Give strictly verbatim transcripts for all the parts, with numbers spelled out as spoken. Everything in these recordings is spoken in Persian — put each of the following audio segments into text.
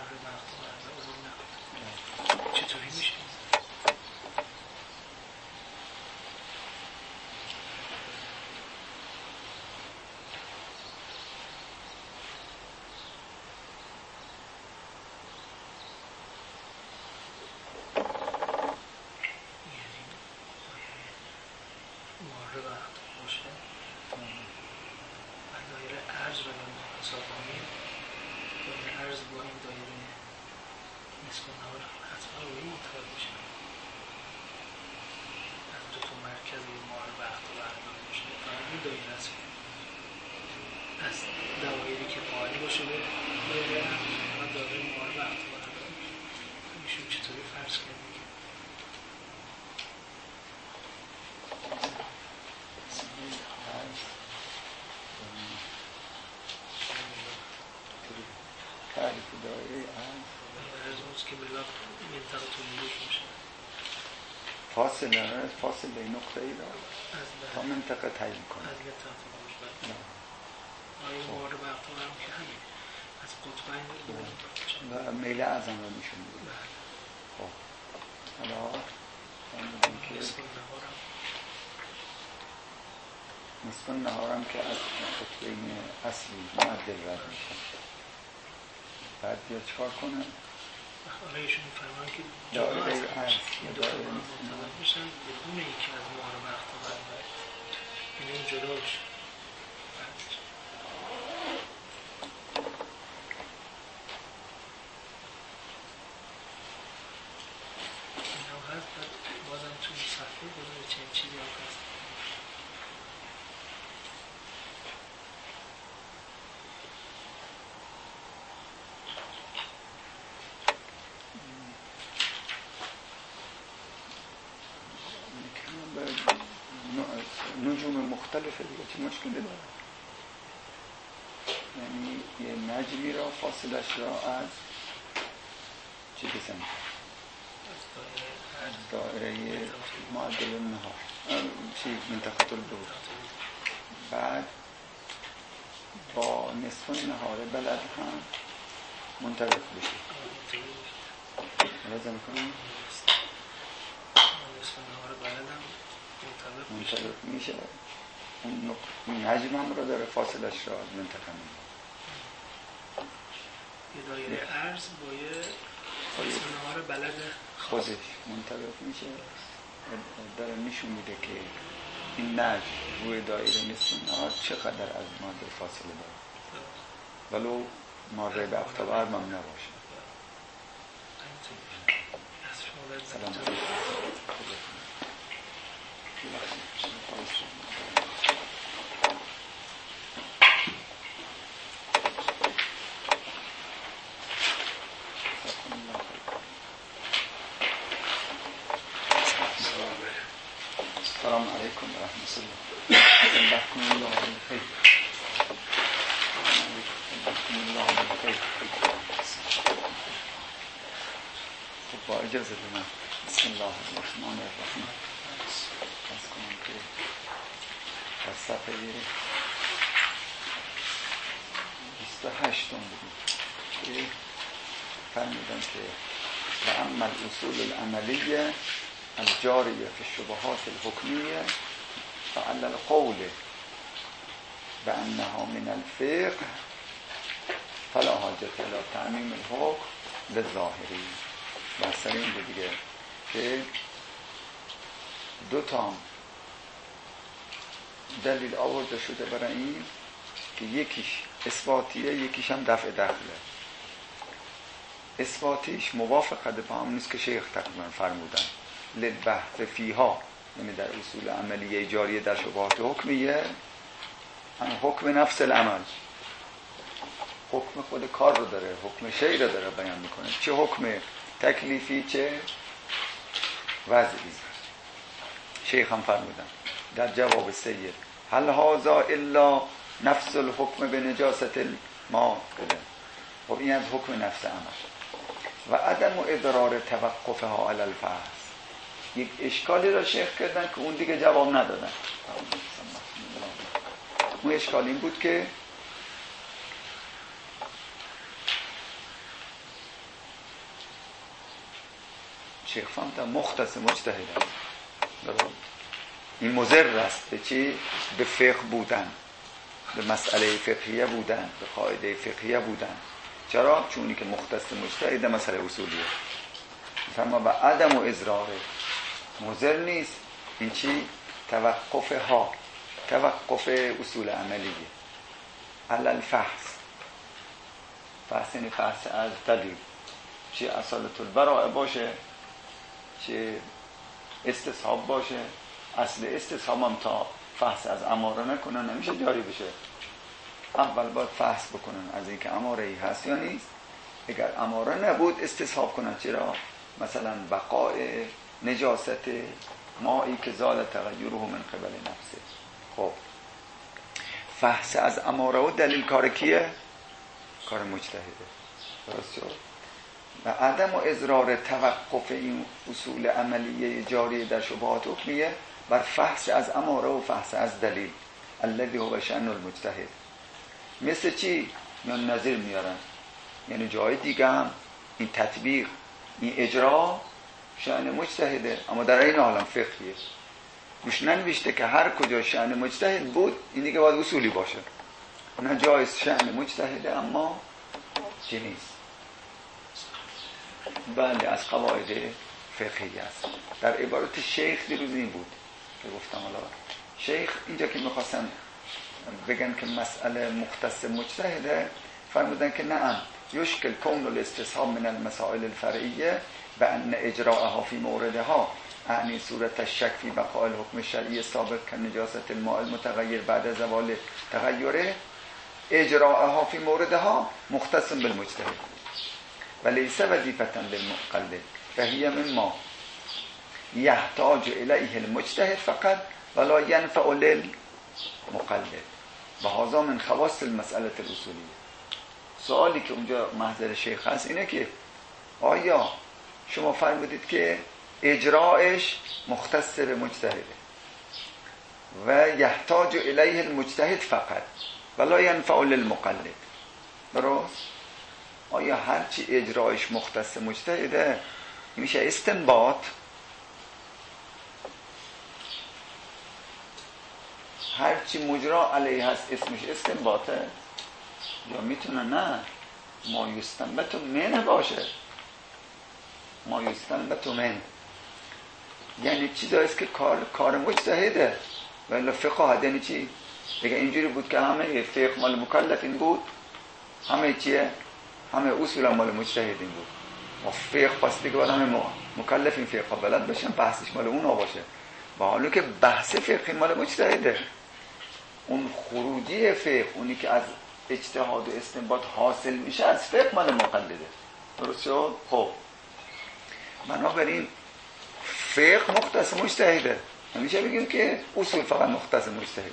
چطوری میشه؟ فاصله فاصله نقطه ای را تا منطقه تعیین کنه. از منطقه تا آیا مورد وقتا هم که همین از قطبین و میل اعظم را نشون میده. خب حالا فهمیدیم که نصف نهارم که از قطبین اصلی معدل رد میشه. بعد بیا چکار کنه؟ حالا ایشون فرمان که دائره عرض این دو تا مرتبط میشن بدون اینکه از مهار وقت بعد باید این این جلوش این هم هست. بازم توی صفحه بازم چند چیزی هم هست. نجوم مختلفه دیگه چه مشکلی داره؟ یعنی یه نجمی را فاصلش را از چی بزنیم؟ از دائره معدل نهار چی منطقه البلوغ، بعد با نصف نهار بلد هم منطبق بشه. لازم کنیم نصف نهار بلد هم منطبق میشه. اون نجم هم را داره فاصلش را از منطقه میده. یه دایره عرض با یه نصف نهار بلد خودش منطبق میشه. داره نشون میده که این نجم روی دایره نصف نهار چقدر از ماده فاصله داره، ولو ماره به افتبر هم نباشه. سلام علیکم. السلام علیکم و رحمت الله. بحکم الله خیر. بحکم الله خیر. خب با اجازه من بسم الله الرحمن الرحیم از کنم که در صفحه بیست و هشت بودیم که فرمیدن که و اما الاصول العملیه الجاریه فی الشبهات الحکمیه فعل القول بانها من الفقه فلا حاجت الى تعمیم الحکم للظاهری. بحث این بود دیگه که دو تا دلیل آورده شده برای این که یکیش اثباتیه یکیش هم دفع دخله. اثباتیش موافقت با هم نیست که شیخ تقریبا فرمودن للبحث فیها، یعنی در اصول عملیه جاریه در شبهات حکمیه هم حکم نفس العمل، حکم خود کار رو داره، حکم شیء رو داره بیان میکنه، چه حکم تکلیفی چه وضعی. شیخ هم فرمودن در جواب سید هل هذا الا نفس الحکم به نجاست الماء بده. خب این از حکم نفس عمل و عدم ادرار توقفها علی الفحص. یک اشکالی را شیخ کردن که اون دیگه جواب ندادن. اون اشکال این بود که شیخ فهمتن مختص مجتهد است. این مضر است به چی؟ به فقه بودن، به مسئله فقهیه بودن، به قاعده فقهیه بودن. چرا؟ چونی که مختص مجتهد مسئله اصولیه. مثلا با عدم و اضراره مضر نیست. این چی؟ توقف ها، توقف اصول عملیه علل فحص. فحص یعنی فحص از دلیل، چه اصالت البراءه باشه، چه استصحاب باشه. اصل استصحاب هم تا فحص از اماره نکنن نمیشه جاری بشه. اول باید فحص بکنن از اینکه اماره ای هست یا نیست. اگر اماره نبود استصحاب کنن. چرا؟ مثلا بقاء نجاست مایی که زال تغییره من قبل نفسه. خب فحص از اماره و دلیل کار کیه؟ کار مجتهده. درست شد؟ و عدم و اضرار توقف این اصول عملیه جاری در شبهات حکمیه بر فحص از اماره و فحص از دلیل الذی هو شأن المجتهد. مثل چی؟ میان نظیر میارن، یعنی جای دیگه هم این تطبیق، این اجرا شأن مجتهده، اما در این حال هم فقهیه. گوش ننوشته که هر کجا شأن مجتهد بود این دیگه باید اصولی باشه. نه، جایز شأن مجتهده اما چی نیست. بله از قواعد فقهی است. در عبارت شیخ دیروز این بود که گفتم. حالا شیخ اینجا که میخواستن بگن که مسئله مختص مجتهده، فرمودن که نعم یشکل کون الاستصحاب من المسائل الفرعیه و ان اجراءها فی موردها اعنی صورت الشک فی بقاء الحکم الشرعی سابق كنجاست الماء المتغیر بعد زوال تغیره اجراءها فی موردها مختص بالمجتهد ولیس وظیفة للمقلد فهي مما يحتاج الیه المجتهد فقط ولا ينفع للمقلد و هذا من خواص المسئله الاصولیه. سوالی که اونجا محضر شیخ هست اینه که آیا شما فرمودید که اجراعش مختص به مجتهده و یحتاج الیه المجتهد فقط ولا ينفع للمقلد، درست؟ آیا هرچی اجراعش مختص مجتهده میشه استنباط؟ هرچی مجرا علیه هست اسمش استنباطه؟ یا میتونه نه ما یستنبط من باشه؟ ما یستنبط من یعنی چیزاییست که کار کار مجتهده. ولی فقه یعنی چی؟ دیگه اینجوری بود که همه فقه مال مکلف این بود، همه چیه؟ همه اصول مال مجتهد این بود. و فقه پس دیگه باید همه مکلف این فقه بلد بشن، بحثش مال اونا باشه. با حالی که بحث فقه مال مجتهده. اون خروجی فقه، اونی که از اجتهاد و استنباط حاصل میشه، از فقه مال مقلده. درست شد؟ خب بنابراین فقه مختص مجتهده. همیشه بگیم که اصول فقط مختص مجتهده،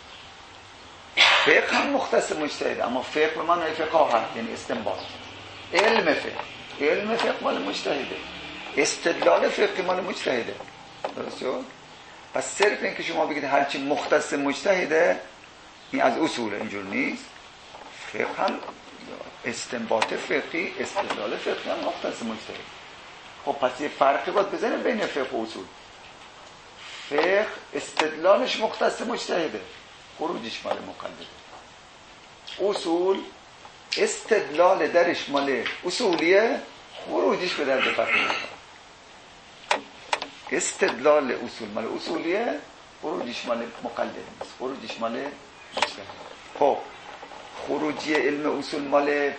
فقه هم مختص مجتهده، اما فقه به معنای فقاهت یعنی استنباط. علم فقه، علم فقه مال مجتهده، استدلال فقه مال مجتهده. درست شد؟ پس صرف این که شما بگید هرچی مختص مجتهده این از اصول، اینجور نیست. فقه هم استنباط فقهی، استدلال فقهی هم مختص مجتهد. خب پس یه فرقی باید بزنه بین فقه و اصول. فقه استدلالش مختص مجتهده، خروجش مال مقلده. اصول استدلال درش مال اصولیه، خروجش به درد فقهی. استدلال اصول مال اصولیه، خروجش مال مقلده نیست، خروجش مال مجتهد. خب خروجی علم اصول مال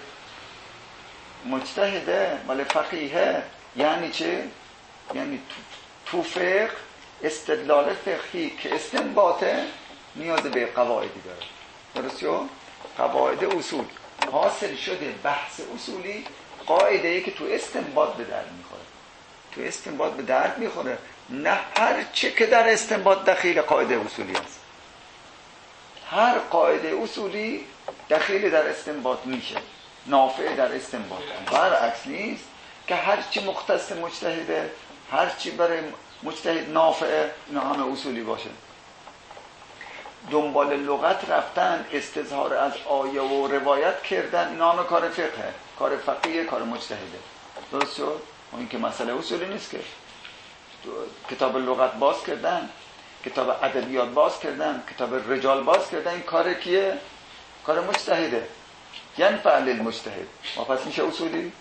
مجتهده، مال فقیهه. یعنی چه؟ یعنی تو فقه استدلال فقهی که استنباطه نیاز به قواعدی داره. درست شد؟ قواعد اصول حاصل شده بحث اصولی، قاعده ای که تو استنباط به درد میخوره. تو استنباط به درد میخوره، نه هر چه که در استنباط دخیل قاعده اصولی است. هر قاعده اصولی دخیل در استنباط میشه، نافع در استنباط. برعکس نیست که هر چی مختص مجتهده، هر چی برای مجتهد نافعه، اینا همه اصولی باشه. دنبال لغت رفتن، استظهار از آیه و روایت کردن، اینا همه کار فقهه، کار فقیه، کار مجتهده. درست شد؟ این که مسئله اصولی نیست که کتاب لغت باز کردن، کتاب ادبیات باز کردن، کتاب رجال باز کردن، این کار کیه؟ کار مجتهده. یعنی فعل المجتهد. و پس میشه اصولی؟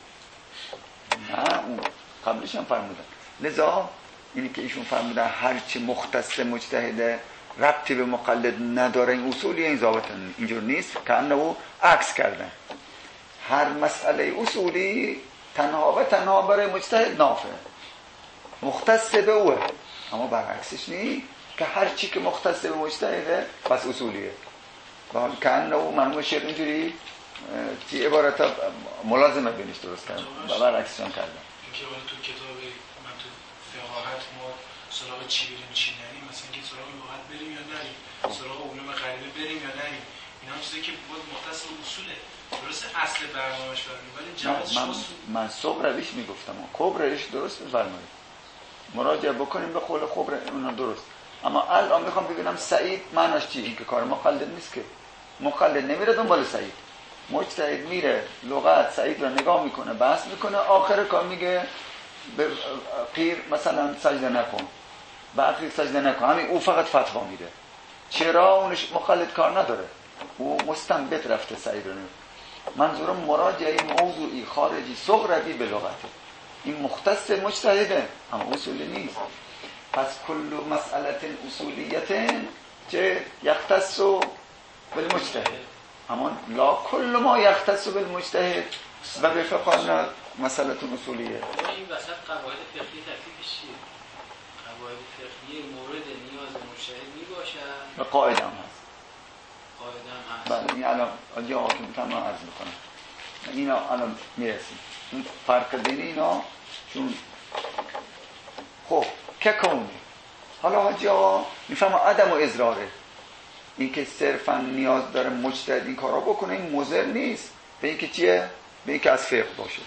نه، اون قبلش هم فرمودن. لذا اینی که ایشون فرمودن هرچی مختص مجتهده ربطی به مقلد نداره، این اصولی، این ضابط اینجور نیست که انه عکس کردن. هر مسئله اصولی تنها و تنها برای مجتهد نافع، مختص به اوه، اما برعکسش نیست که هر چی که مختص به مجتهده پس اصولیه. و که انه مرحوم شیخ اینجوری تی عبارت ملازمه بینش درست کردن و برعکسشون کردن. اینکه ولی تو کتاب من تو فقاهت ما سراغ چی بریم چی نریم، مثلا که سراغ لغت بریم یا نریم، سراغ علوم غریبه بریم یا نریم، اینا هم چیزی که بود مختص به اصوله. درسته اصل برنامه‌اش فرمودید ولی جواز من من صبح رویش میگفتم کبرش درست بفرمایید، مراجعه بکنیم به قول خبر اونا درست. اما الان میخوام ببینم سعید معناش چی؟ این که کار مقلد نیست که. مقلد نمیره دنبال سعید، مجتهد میره لغت سعید رو نگاه میکنه، بحث میکنه، آخر کار میگه به قیر مثلا سجده نکن، به اخیر سجده نکن، همین او فقط فتوا میده. چرا؟ اونش مقلد کار نداره، او مستنبط رفته سعید رو نمیده. منظورم مراجعه موضوعی خارجی صغروی به لغته، این مختص مجتهده اما اصولی نیست. پس کل مسئله اصولیت چه یختص بالمجتهد، اما لا کل ما یختص بالمجتهد و به فقهنا مسئله اصولیه. این وسط قواعد فقهی تکلیفش چیه؟ قواعد فقهی مورد نیاز مجتهد میباشد و قاعده هم هست. قاعده هم هست. بله این الان آجا حاکم تمام عرض میکنم، اینا الان میرسیم این فرق بین اینا چون خب که کونه. حالا حاجی آقا میفهم عدم و اضراره، این که صرفا نیاز داره مجتهد این کارا بکنه، این مضر نیست به این که چیه؟ به این که از فقه باشه.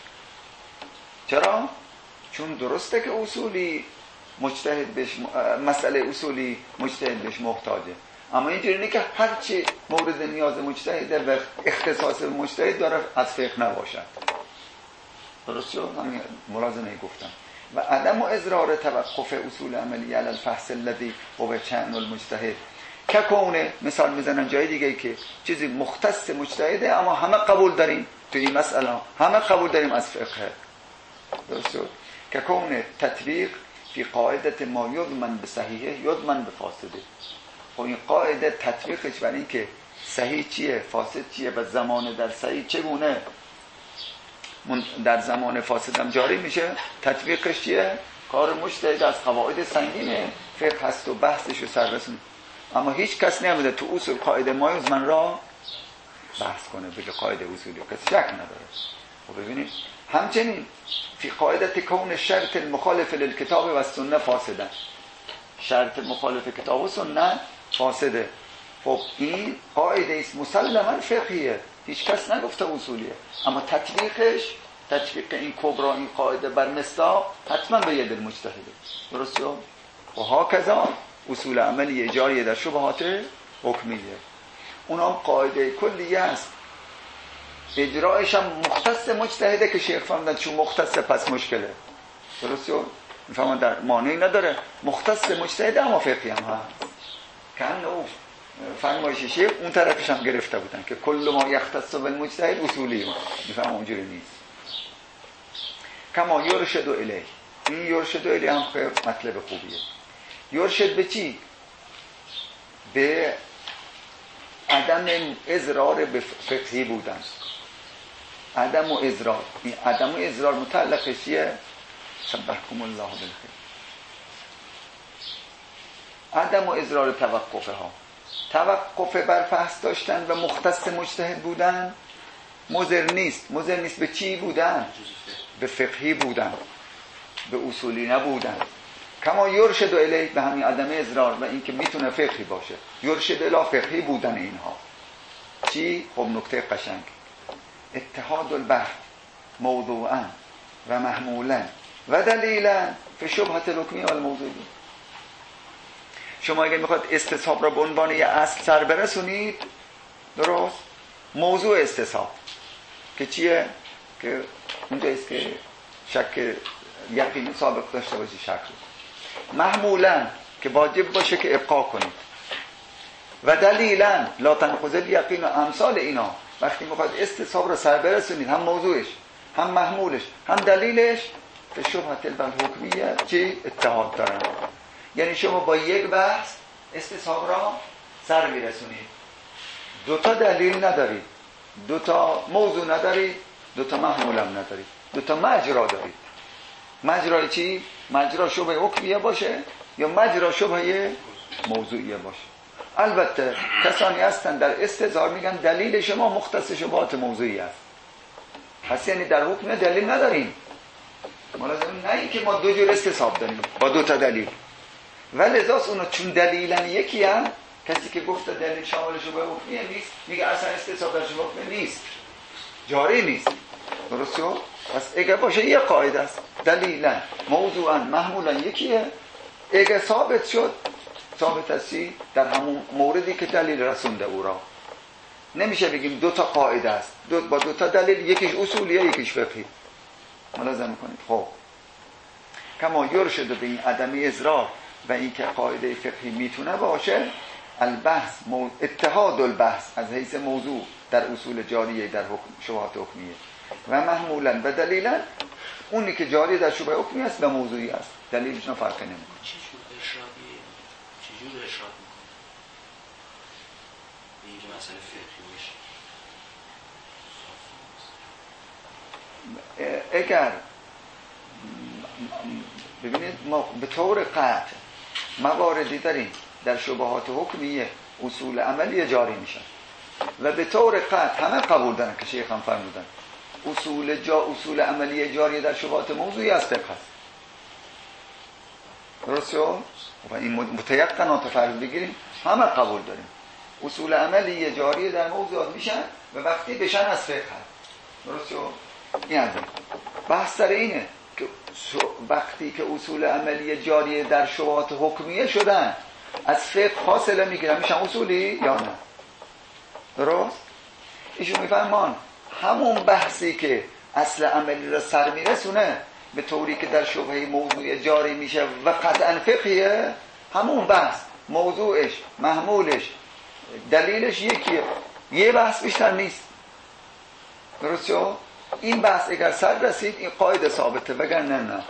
چرا؟ چون درسته که اصولی مجتهد بهش مسئله اصولی مجتهد بهش محتاجه، اما اینجوری نه که هرچی مورد نیاز مجتهده و اختصاص مجتهد داره از فقه نباشد. درست شد؟ همین ملازمه گفتم. و عدم و اضرار توقف اصول عملی علی الفحص الذی هو شأن المجتهد که کونه. مثال میزنن جای دیگه که چیزی مختص مجتهده اما همه قبول داریم تو این مسئله، همه قبول داریم از فقه. درست شد؟ که کونه تطبیق فی قاعده ما یضمن به صحیحه یضمن به فاسده. خب این قاعده تطبیقش برای این که صحیح چیه فاسد چیه و زمان در صحیح چگونه در زمان فاسد هم جاری میشه، تطبیقش چیه؟ کار مجتهد از قواعد سنگینه، فقه هست و بحثش رو سررسون. اما هیچ کس نمیده تو اصول قاعده ما یضمن را بحث کنه بگه قاعده اصولی، کسی شک نداره. خب ببینید همچنین فی قاعده کون شرط المخالف للکتاب و سنت فاسدن، شرط مخالف کتاب و سنت فاسده. خب این قاعده است مسلما فقهیه، هیچ کس نگفته اصولیه، اما تطبیقش تطبیق این کبرا این قاعده بر مصداق حتما به ید المجتهد. درست شد؟ و هاکذا اصول عملی جاری در شبهات حکمیه، اونم قاعده کلیه است، اجرایش هم مختص مجتهده که شیخ فرمودن چون مختص پس مشکله. درست شد؟ میفهمن در مانعی نداره، مختص مجتهده اما فقهی هم هست. کن او فرمایش شیخ اون طرفش هم گرفته بودن که کل ما یختص بالمجتهد اصولی، میفهم اونجوری نیست. کما یرشد الیه، این یرشد الیه هم خیلی مطلب خوبیه. یرشد به چی؟ به عدم اضرار به فقهی بودن، عدم و اضرار. این عدم و اضرار متعلقش چیه؟ سبحکم الله بالخیر. عدم و اضرار توقفه ها، توقف بر فحص داشتن و مختص مجتهد بودن مضر نیست. مضر نیست به چی بودن؟ به فقهی بودن، به اصولی نبودن. کما یرشد الیه، به همین عدم اضرار و اینکه میتونه فقهی باشه، یرشد الی فقهی بودن اینها. چی؟ خب نکته قشنگ، اتحاد البحث موضوعا و محمولا و دلیلا فی شبهت الحکمی و الموضوعی. شما اگه میخواد استصحاب را به عنوان یه اصل سر برسونید، درست؟ موضوع استصحاب که چیه؟ که اونجاییست که شک یقین سابق داشته باشی شک رو. محمولا که واجب باشه که ابقا کنید و دلیلا لا تنقض الیقین و امثال اینا. وقتی میخواد استصحاب رو سر برسونید هم موضوعش هم محمولش هم دلیلش به شبهت الحکمیه چی اتحاد دارن. یعنی شما با یک بحث استصحاب را سر میرسونید، دو تا دلیل ندارید، دو تا موضوع ندارید، دو تا محمول هم ندارید، دو تا مجرا دارید. مجرای چی؟ مجرا شبهه حکمیه باشه یا مجرا شبهه موضوعیه باشه. البته کسانی هستن در استظهار میگن دلیل شما مختص شبهات موضوعی است، پس یعنی در حکم دلیل نداریم. ما لازم نه این که ما دو جور استصحاب داریم با دو تا دلیل، ولی ازاس اونا چون دلیلن یکی هم کسی که گفته دلیل شامل شبهه حکمیه نیست میگه اصلا استصحاب در شبهه حکمیه نیست، جاری نیست. درسته؟ پس اگه باشه یه قاعده است دلیلا موضوعا محمولا یکیه، اگه ثابت شد ثابت هستی در همون موردی که دلیل رسونده او را. نمیشه بگیم دو تا قاعده است دو با دو تا دلیل، یکیش اصولیه یکیش فقهی. ملاحظه میکنید. خب کما یرشد به این عدم اضرار و این که قاعده فقهی میتونه باشه البحث مو... اتحاد البحث از حیث موضوع در اصول جاریه در حکم شبهات حکمیه و محمولا و دلیلا اونی که جاری در شبهه حکمی است و موضوعی است، دلیلش نه فرقی نمیکنه. چه جور ارشادیه؟ چه جور ارشاد میکنه؟ اینجا مسئله فقهی باشه. اگر ببینید ما به طور قطع مواردی داریم در شبهات حکمیه اصول عملی جاری میشن و به طور قطع همه قبول دارن که شیخ هم فرمودن اصول جا اصول عملی جاری در شبهات موضوعی از فقه است. درسته؟ و این متیقنات فرض بگیریم همه قبول داریم اصول عملی جاری در موضوعات میشن و وقتی بشن از فقه هست. درسته؟ این از این بحث سر اینه که وقتی که اصول عملی جاری در شبهات حکمیه شدن از فقه فاصله میگیرن میشن اصولی یا نه؟ درست؟ ایشون میفهمان همون بحثی که اصل عملی را سر میرسونه به طوری که در شبهه موضوع جاری میشه و قطعا فقهیه، همون بحث موضوعش محمولش دلیلش یکیه، یه بحث بیشتر نیست. درست شو؟ این بحث اگر سر رسید این قاعده ثابته، وگرنه نه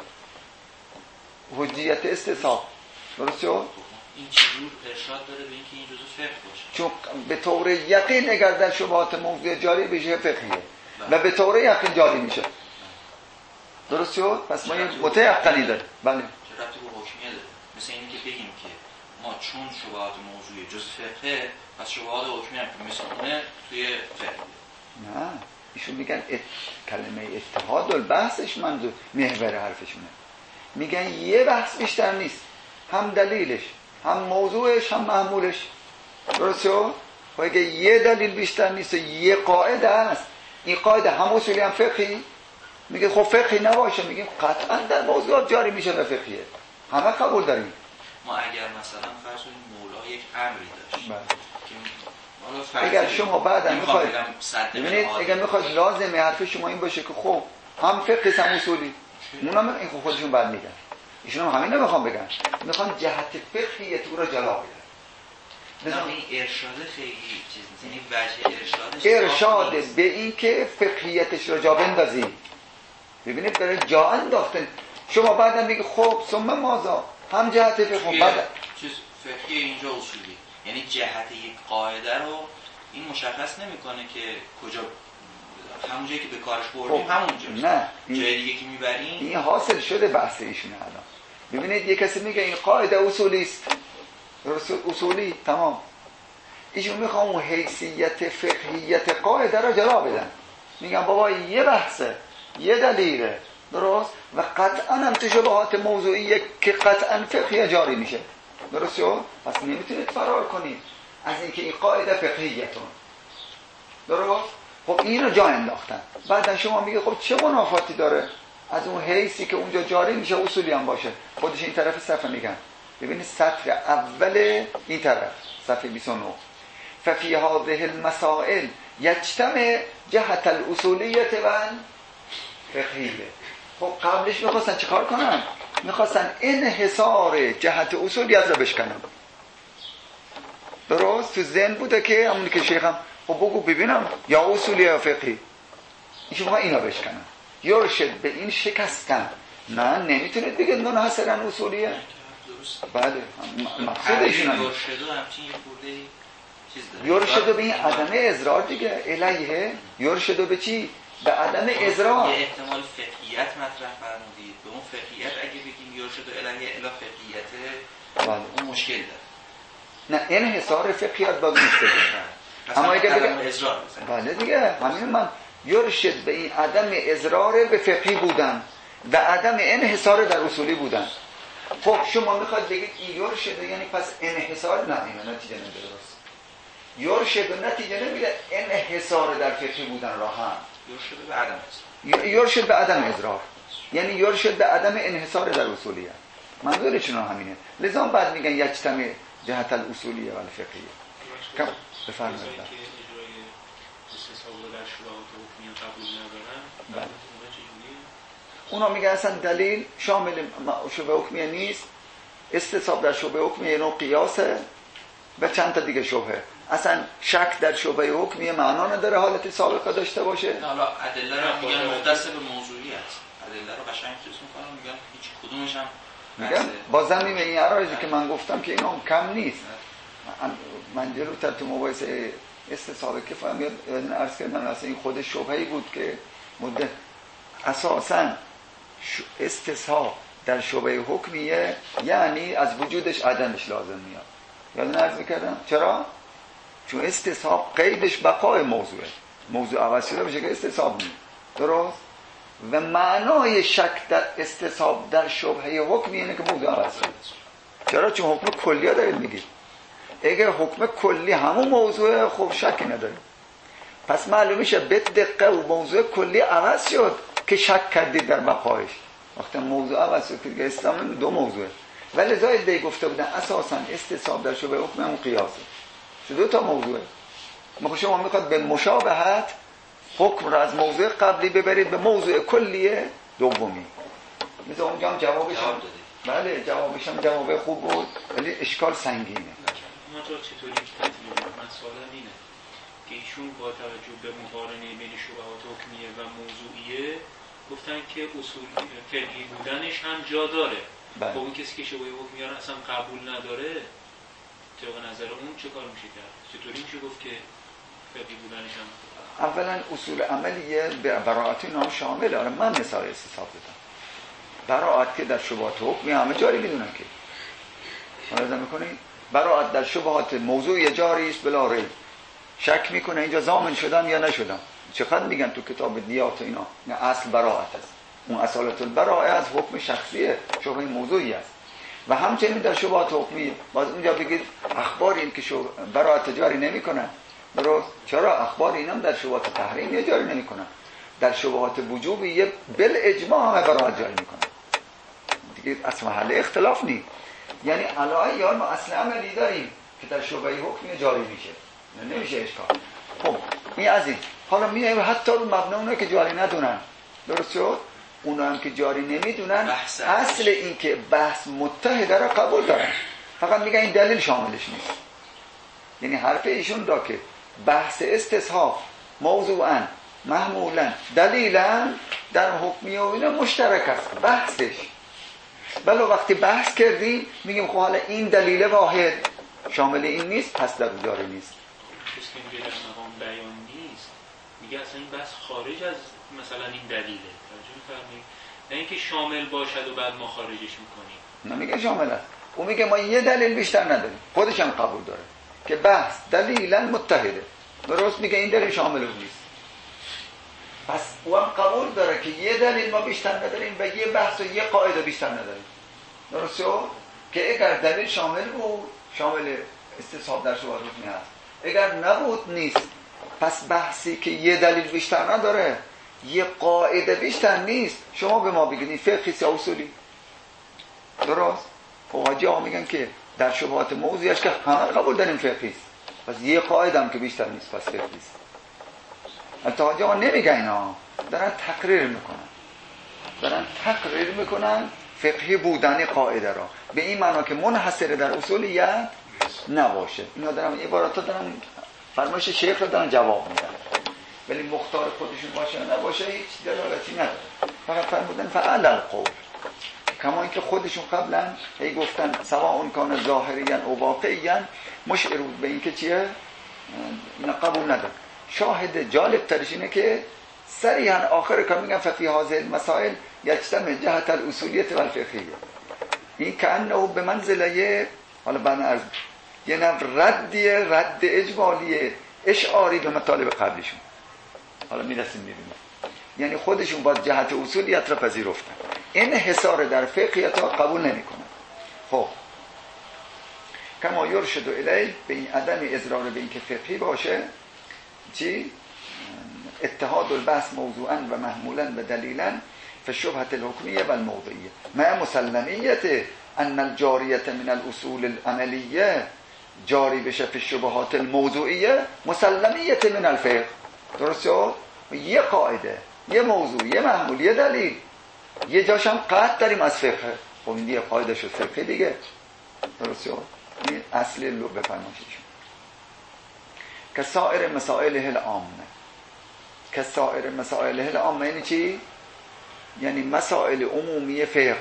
حجیت استصحاب. درست شو؟ این چجور ارشاد داره به اینکه این جزء فقه باشه؟ چون به طور یقین اگر در شبهات موضوع جاری بشه فقهیه و به طور یقین جاری میشه. درست شد؟ پس ما یه متیقنی داریم. بله. چه ربطی به حکمیه داره؟ مثل اینی که بگیم که ما چون شبهات موضوعی جزء فقهه پس شبهات حکمیه هم مثل اونه توی فقه. نه ایشون میگن ات... کلمه اتحاد البحثش منظور محور حرفشونه. میگن یه بحث بیشتر نیست، هم دلیلش هم موضوعش هم محمولش. درست شد؟ خب اگه یه دلیل بیشتر نیست و یه قاعده است، این قاعده هم اصولی هم فقهی، میگه خب فقهی نباشه، میگیم قطعا در موضوعات جاری میشه و فقهیه، همه قبول داریم. ما اگر مثلا فرض کنیم مولا یک امری داشت بله. اگر شما بعدا میخواید ببینید اگر میخواید لازمه حرف شما این باشه که خب هم فقهی هم اصولی، اونا این خب خودشون بعد میگن، ایشون هم همین نمیخوام بگن، میخوان جهت فقهیت او را جلا بدن. نه این ارشاد خیلی چیز نیست، یعنی وجه ارشادش ارشاد به این که فقهیتش را جا بندازیم. ببینید برای جا انداختن شما بعدا میگه خب ثم ماذا هم جهت فقه بعد چیز فقهی اینجا اصولی، یعنی جهت یک قاعده رو این مشخص نمیکنه که کجا همون جایی که به کارش بردیم خب. همونجا نه جای دیگه که میبریم این حاصل شده بحث ایشونه. الان ببینید یک کسی میگه این قاعده اصولی است، اصولی تمام، ایشون میخوام اون حیثیت فقهیت قاعده را جلا بدن، میگن بابا یه بحثه یه دلیله درست و قطعا هم تشابهات موضوعی که قطعا فقهی جاری میشه. درست شد؟ پس نمیتونید فرار کنید از اینکه این قاعده فقهیتون. درست؟ خب این رو جا انداختن، بعد شما میگه خب چه منافاتی داره از اون حیثی که اونجا جاری میشه اصولی هم باشه. خودش این طرف صفحه میگن، ببینید سطر اول این طرف صفحه بیست و نه ففی هذه المسائل یجتمع جهت الاصولیت و فقهیه. خب قبلش میخواستن چیکار کنن؟ میخواستن انحصار جهت اصولیت رو بشکنن. درست تو ذهن بوده که همونی که شیخم خب بگو ببینم یا اصولی یا فقهی، ایشون میخوان اینا بشکنن. یرشد به این شکستن. نه نمیتونید بگید منحصرا اصولیه. بله مقصود ایشون هم یرشد به این عدم اضرار دیگه الیه. یرشد به چی؟ به عدم اضرار. یه احتمال فقهیت مطرح فرمودید، به اون فقهیت اگه بگیم یرشد الیه الی فقهیت اون مشکل داره. نه انحصار فقهیت باز مشکل داره. اما اگه بگم اضرار بله دیگه همین من یرشد به این عدم اضرار به فقهی بودن و عدم انحصار در اصولی بودن. خب شما میخواد بگید این یرشد یعنی پس انحصار نه اینا نتیجه نمیده. درست یرشد نتیجه نمیده انحصار در فقهی بودن را هم یرشد به عدم اضرار. یرشد به عدم اضرار یعنی یرشد به عدم انحصار در اصولیه. منظورشون همینه. لذا بعد میگن یجتمع جهت الاصولیه و الفقهیه. کم بفرمایید. بله. اونا میگن اصلا دلیل شامل شبه حکمیه نیست، استصحاب در شبه حکمیه نوع قیاسه و چند تا دیگه شبهه. اصلا شک در شبه حکمیه معنا نداره حالت سابقه داشته باشه. حالا ادله رو میگن مختص به موضوعیت، ادله رو قشنگ چیز میکنن، میگن هیچ کدومش هم میگن بازم میگن این عرایزی که من گفتم که اینا کم نیست. من جلوتر تو مباحثه استصحاب که فهمیدم عرض کردم اصلا این خود شبهه‌ای بود که مدت اساساً استصحاب در شبه حکمیه یعنی از وجودش عدمش لازم میاد. یادتون عرض میکردم چرا؟ چون استصحاب قیدش بقای موضوعه، موضوع عوض شده بشه که استصحاب نیست. درست؟ و معنای شک در استصحاب در شبه حکمی اینه که موضوع عوض شده. چرا؟ چون حکم کلیه دارید میگید. اگر حکم کلی همون موضوع خب شکی نداره. پس معلوم میشه به دقیقه و موضوع کلی عوض شد که شک کردید در بقایش. وقتی موضوع عوض شد که اسلام دو موضوعه. ولی زاید دی گفته بودن اساسا استصحاب در شبه حکم همون قیاسه. چه دو تا موضوعه. ما شما میخواد به مشابهت حکم را از موضوع قبلی ببرید به موضوع کلیه دومی. مثل اونجا هم جوابش هم بله جوابش هم جواب خوب بود ولی اشکال سنگینه. ما تو چطوری تطبیق مسائل اینه که ایشون با توجه به مقارنه بین شبهات حکمیه و موضوعیه گفتن که اصول فقهی بودنش هم جا داره. با اون کسی که شبهه حکمیه رو اصلا قبول نداره طبق نظر اون چه کار میشه کرد؟ چطوری میشه گفت که فقهی بودنش هم؟ اولا اصول عملیه براءت اینا شامل. آره من مثال استصحاب دادم. براءت که در شبهات حکمیه همه جاری میدونن که ملاحظه میکنید براءت در شبهات موضوع جاری است بلا ریب. شک میکنه اینجا ضامن شدم یا نشدم. چقدر میگن تو کتاب دیات اینا نه اصل براءت است. اون اصالت البراءه از حکم شخصیه، شبهه موضوعی است. و همچنین در شبهات حکمیه باز اونجا بگید اخبار این که براءت جاری نمیکنن. درست؟ چرا اخبار اینم در شبهات تحریم جاری نمیکنن. در شبهات وجوبیه بالاجماع همه براءت جاری میکنن. دیگه اصلا محل اختلاف نیست. یعنی علاوه یا ما اصل عملی داریم که در شبهه حکمی جاری میشه. نمیشه اشکال. خب این از این. حالا میایم حتی رو مبنا که جاری ندونن. درست شد؟ اونا هم که جاری نمیدونن اصل این که بحث متحده را قبول دارن. فقط میگن این دلیل شاملش نیست. یعنی حرف ایشون را که بحث استصحاب موضوعاً محمولاً دلیلاً در حکمیه و اینا مشترک است بحثش. بله وقتی بحث کردیم میگیم خب حالا این دلیل واحد شامل این نیست پس در جاری نیست. کسی که میگه در مقام بیان نیست میگه اصلا این بحث خارج از مثلا این دلیله. توجه می‌فرمایید؟ نه اینکه شامل باشد و بعد ما خارجش میکنیم. نه میگه شامل است. اون میگه ما یه دلیل بیشتر نداریم. خودش هم قبول داره که بحث دلیلا متحده. درست میگه این دلیل شامل اون نیست. پس او هم قبول داره که یه دلیل ما بیشتر نداریم و یه بحث و یه قاعده بیشتر نداریم. درسته؟ که اگر دلیل شامل بود شامل استصحاب در شبهات حکمی هست. اگر نبود نیست. پس بحثی که یه دلیل بیشتر نداره یه قاعده بیشتر نیست شما به ما بگید این فقهی یا اصولی. درست؟ حاجی ها میگن که در شبهات موضوعش که همه قبول داریم فقهی است. پس یه قاعده هم که بیشتر نیست پس فقهی است. البته حاجی ها نمیگن اینا دارن تقریر میکنن. دارن تقریر میکنن فقهی بودن قاعده را، به این معنا که منحصر در اصولیت نباشه. اینا دارن عبارات دارن فرمایش شیخ رو دارن جواب میدن، ولی مختار خودشون باشه یا نباشه هیچ دلالتی نداره. فقط فرمودن فعل القول، کما اینکه خودشون قبلا هی گفتن سواء کان ظاهریا او واقعیا، مشعر به این که چیه اینا قبول ندارن. شاهد جالب ترش اینه که صریحا آخر کار میگن ففی هذه المسائل یجتمع جهت الاصولیت و الفقهیه. این که انه به منزله، حالا بعد از یه نوع ردیه، رد اجمالیه اشعاری به مطالب قبلیشون. حالا میرسیم میبینیم یعنی خودشون با جهت اصولیت را پذیرفتن، این حصار در فقهیت ها قبول نمی کنن. خب کما یرشد الیه، به این عدم اضرار به این که فقهی باشه چی؟ اتحاد البحث موضوعا و محمولا و دلیلا فالشبهة الحکمیه و الموضعیه مع مسلمیت ان الجاریت من الاصول العملیه جاری بشه فی الشبهات الموضوعیه مسلمیت من الفقه. درست شد؟ یه قاعده، یه موضوع، یه محمول، یه دلیل، یه جاشم قطع داریم از فقه. خب این دیگه قاعده شد فقه دیگه. درست شد؟ این اصلی رو بفرمایششون که سایر مسائل العامه. که سایر مسائل العامه یعنی چی؟ یعنی مسائل عمومی فقه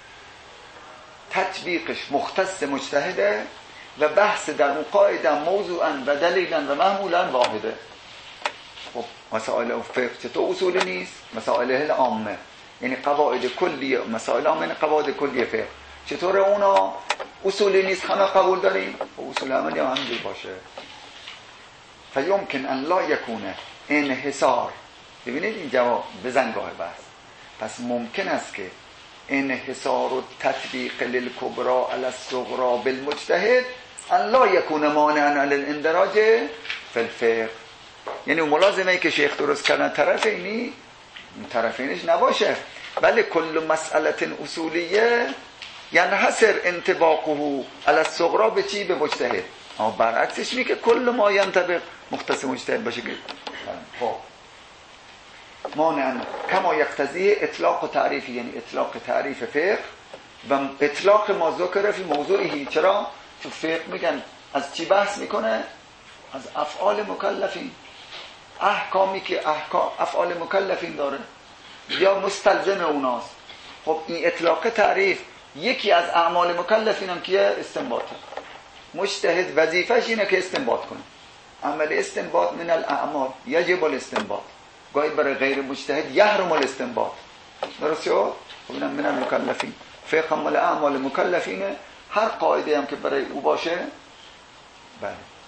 تطبیقش مختص مجتهده و بحث در اون قاعده موضوعا و دلیلا و محمولا واحده. خب مسائل فقه چطور اصول نیست؟ مسائل العامه یعنی قواعد کلیه، مسائل عامه یعنی قواعد کلیه فقه چطور اونا اصولی نیست همه قبول داریم؟ اصول عملی هم همینجور باشه. فیمکن ان لا یکونه انحصار. ببینید این جواب بزنگاه بحث. پس ممکن است که انحصار و تطبیق للکبرى علی الصغرى بالمجتهد ان لا یکونه مانعا علی الاندراج فی الفقه. یعنی ملازمه که شیخ درست کردن طرفینی طرفینش نباشه، بله کل مسئله اصولیه یعنی حسر انطباقه علی الصغرى به چی؟ به مجتهد. اما برعکسش میگه کل ما ینطبق مختص مجتهد باشه که خب مانعا کما یقتضی اطلاق و تعریف، یعنی اطلاق تعریف فقه و اطلاق ما ذکر فی موضوعی. چرا؟ تو فقه میگن از چی بحث میکنه؟ از افعال مکلفین، احکامی که احکام افعال مکلفین داره یا مستلزم اوناست. خب این اطلاق تعریف یکی از اعمال مکلفین هم که استنباطه. مجتهد وظیفه‌ش اینه که استنباط کنه. عمل استنباط من الاعمال یجب الاستنباط. گاهی برای غیر مجتهد یحرم الاستنباط. درست شد؟ خب اینم من المکلفین. فقه مال اعمال مکلفینه. هر قاعده هم که برای او باشه بله.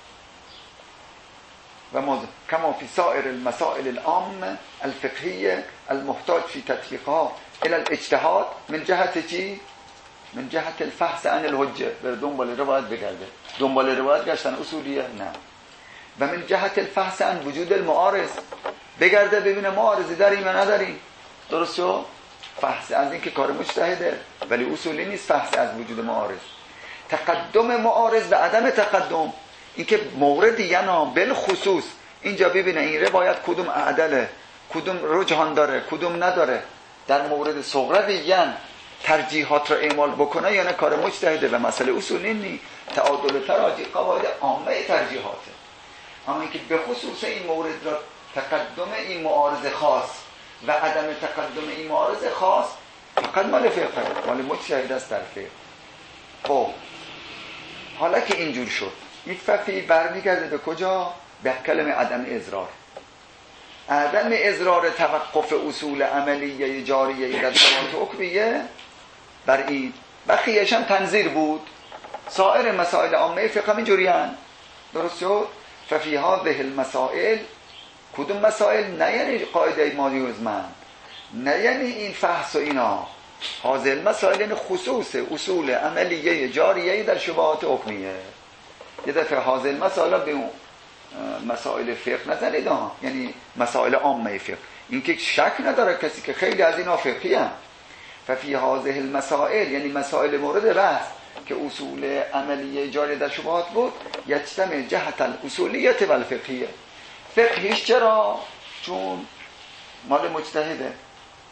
و موضوع کما فی سائر المسائل العامه الفقهیه المحتاج فی تطبیقها الى الاجتهاد من جهت چی؟ من جهت الفحص عن الحجه. بر دنبال روایت بگرده. دنبال روایت گشتن اصولیه نه. و من جهت الفحص عن وجود المعارض بگرده ببینه معارضی داریم یا نداریم. درست شد؟ فحص از این که کار مجتهده ولی اصولی نیست. فحص از وجود معارض، تقدم معارض و عدم تقدم، اینکه مورد ینا بالخصوص اینجا ببینه این روایت کدوم عدله، کدوم رجحان داره، کدوم نداره. در مورد صغرا ترجیحات را اعمال بکنه یا نه کار مجتهده و مسئله اصولی نی. تعادل تراجیح قواعد عامه ترجیحاته. اما اینکه به خصوص این مورد را تقدم این معارض خاص و عدم تقدم این معارض خاص فقط مال فقه، مال مجتهد است در فقه. خب حالا که اینجور شد یک فقهی برمیگرده به کجا؟ به کلمه عدم اضرار. عدم اضرار توقف اصول عملیه جاریه در شرایط حکمیه بر این بقیه‌اش هم تنظیر بود. سایر مسائل عامه فقه هم اینجوری هستند. درست شد؟ ففی هذه المسائل، کدوم مسائل؟ نه یعنی قاعده مالیوزمن، نه یعنی این فحص و اینا. هذه المسائل یعنی خصوص اصول عملیه جاریه در شبهات حکمیه. یه دفعه هذه المسائل به اون مسائل فقه نزنید ها، یعنی مسائل عامه فقه. این که شک نداره کسی که خیلی از اینا فقهی هم. ففی هذه المسائل یعنی مسائل مورد بحث که اصول عملیه جاری در شبهات بود، یجتمع جهت الاصولیت و الفقهیه. فقهیش چرا؟ چون مال مجتهده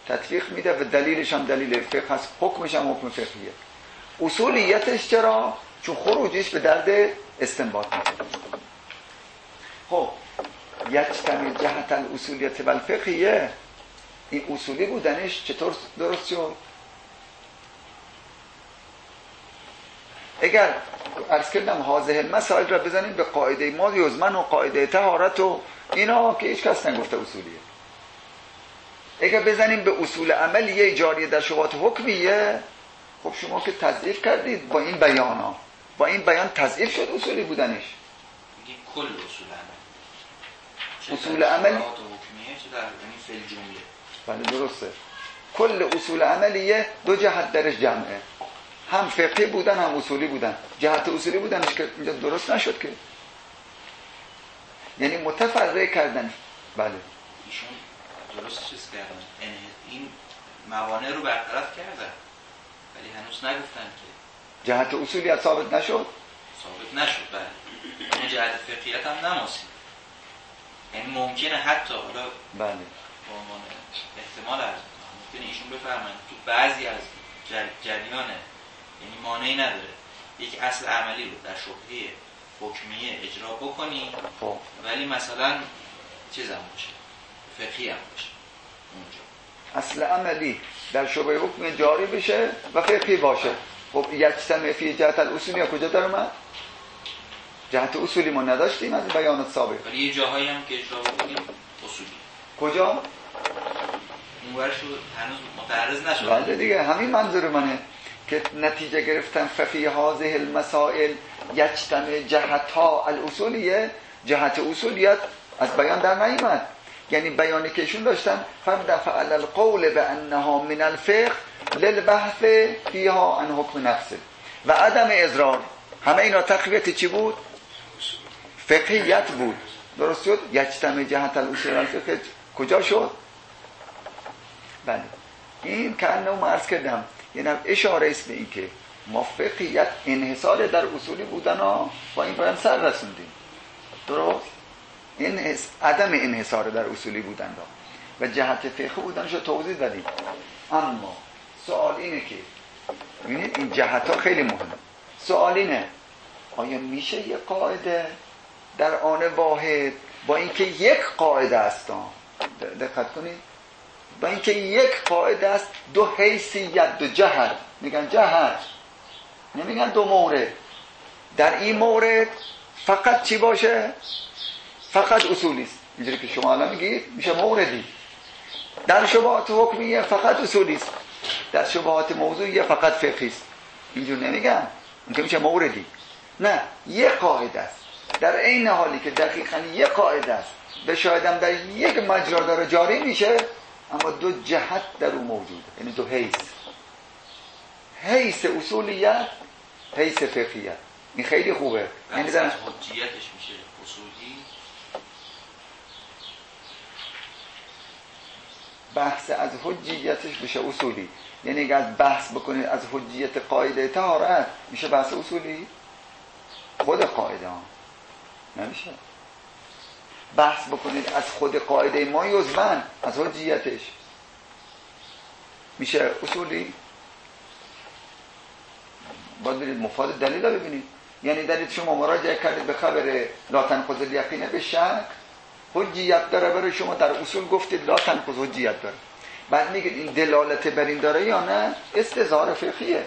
تطبیق میده و دلیلش هم دلیل فقه هست، حکمش هم حکم فقهیه. اصولیتش چرا؟ چون خروجش به درد استنباط میشه. خب یجتمع جهت الاصولیت و الفقهیه، این اصولی بودنش چطور درست شد؟ اگر عرض کردم حاضر مسائل را بزنیم به قاعده ما یزمن و قاعده طهارت و اینا که هیچ کس نگفته اصولیه، اگر بزنیم به اصول عملیه جاری در شبهات حکمیه، خب شما که تضعیف کردید با این بیان ها، با این بیان تضعیف شد اصولی بودنش. میگیم کل اصول عمل، اصول عمل حکمیه چه در یعنی فعل جمله. بله درسته. کل اصول عملیه دو جهت درش جمعه، هم فقهی بودن هم اصولی بودن. جهت اصولی بودنش که اینجا درست نشد که، یعنی متفرق کردن. بله ایشون درست چیز کردن، این موانع رو برطرف کردن ولی هنوز نگفتن که جهت اصولیت ثابت نشد. ثابت نشد. بله اون جهت فقهیت هم نماسید. یعنی ممکنه حتی حالا بله به عنوان احتمال عرض ممکنه ایشون بفرمایند تو بعضی از جر... جریان یعنی مانعی نداره یک اصل عملی رو در شبهه حکمیه اجرا بکنی خب ولی مثلا چیز هم باشه، فقهی هم باشه اونجا اصل عملی در شبهه حکم جاری بشه و فقهی باشه. خب یجتمع فی جهت الاصولی کجا در اومد؟ جهت اصولی ما نداشتیم از بیانات سابق، ولی یه جاهایی هم که اجرا بکنیم اصولی. کجا؟ اونورش رو هنوز متعرض نشد. بله دیگه همین منظور منه که نتیجه گرفتن ففی هذه المسائل یجتمع جهتها الاصولیه، جهت اصولیت از بیان در نیامد. یعنی بیانی که ایشون داشتن فرد فعل القول بانها من الفقه للبحث فيها عن حکم نفسه و عدم اضرار، همه اینا تقویت چی بود؟ فقهیت بود. درست شد؟ یجتمع جهت الاصول الفقه کجا شد؟ بله این که انه عرض کردم یعنی اشاره است به این که ما فقهیت انحصار در اصولی بودن ها با این باید سر رسوندیم. درست؟ این عدم انحصار در اصولی بودن ها و جهت فقه بودنشو توضیح دادیم. اما سوال اینه که ببینید این جهت ها خیلی مهمه. سوال اینه آیا میشه یک قاعده در آن واحد با اینکه یک قاعده است، دقت کنید، با اینکه یک قاعده است دو حیثیت دو جهت، میگن جهت نمیگن دو مورد، در این مورد فقط چی باشه؟ فقط اصولی است. اینجوری که شما الان میگید میشه موردی. در شبهات حکمیه فقط اصولی است، در شبهات موضوعیه فقط فقهی است. اینجور نمیگن، اون که میشه موردی. نه، یک قاعده است در عین حالی که دقیقاً یک قاعده است به شایدم در یک مجرا داره جاری میشه، اما دو جهت در اون موجود، یعنی دو حیث، حیث اصولیت، حیث فقهیت. این خیلی خوبه. یعنی در حجیتش میشه اصولی، بحث از حجیتش بشه اصولی. یعنی اگه از بحث بکنید از حجیت قاعده طهارت میشه بحث اصولی؟ خود قاعده ها نمیشه. بحث بکنید از خود قاعده ما یزمن از حجیتش میشه اصولی؟ باید برید مفاد دلیل ها ببینید. یعنی دلیل شما مراجعه کردید به خبر لا تنقض الیقین به شک، حجیت داره برای شما، در اصول گفتید لا تنقض، حجیت داره. بعد میگید این دلالت بر این داره یا نه؟ استظهار فقهیه.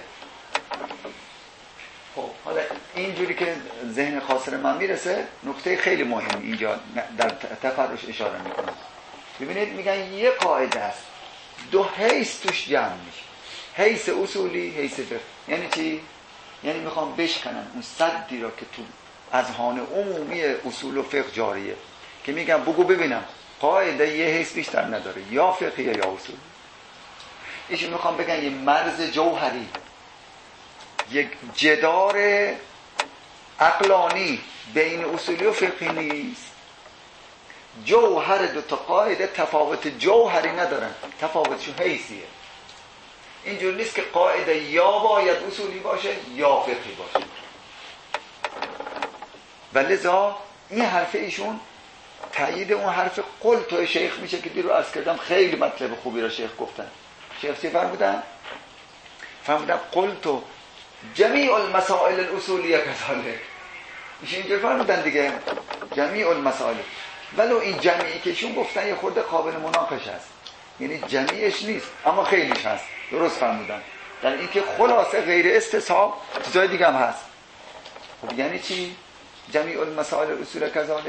خب حالا اینجوری که ذهن خاصر من میرسه نکته خیلی مهم اینجا در تفرش اشاره میکنم. ببینید میگن یه قاعده است دو حیث توش جمع میشه، حیث اصولی، حیث فقه. یعنی چی؟ یعنی میخوام بشکنن اون صدی را که تو اذهان عمومی اصول و فقه جاریه که میگن بگو ببینم قاعده یه حیث بیشتر نداره، یا فقهیه یا اصول. ایشون میخوام بگن یه مرز جوهری، یک جدار عقلانی بین اصولی و فقهی نیست. جوهر دو تا قاعده تفاوت جوهری ندارن، تفاوتشون حیثیه. اینجور نیست که قاعده یا باید اصولی باشه یا فقهی باشه. و لذا این حرف ایشون تایید اون حرف قل تو شیخ میشه که دیرو عرض کردم خیلی مطلب خوبی را شیخ گفتن. شیخ چی فرمودن؟ فرمودن قل تو جمیع المسائل الاصولیه کذالک. میشه اینجا فرمودن دیگه جمیع المسائل، ولو این جمعی که ایشون گفتن یه خورده قابل مناقشه است، یعنی جمعیش نیست اما خیلیش هست. درست فرمودن در این که خلاصه غیر استصحاب چیزای دیگه هم هست. خب یعنی چی؟ جمیع المسائل الاصول کذالک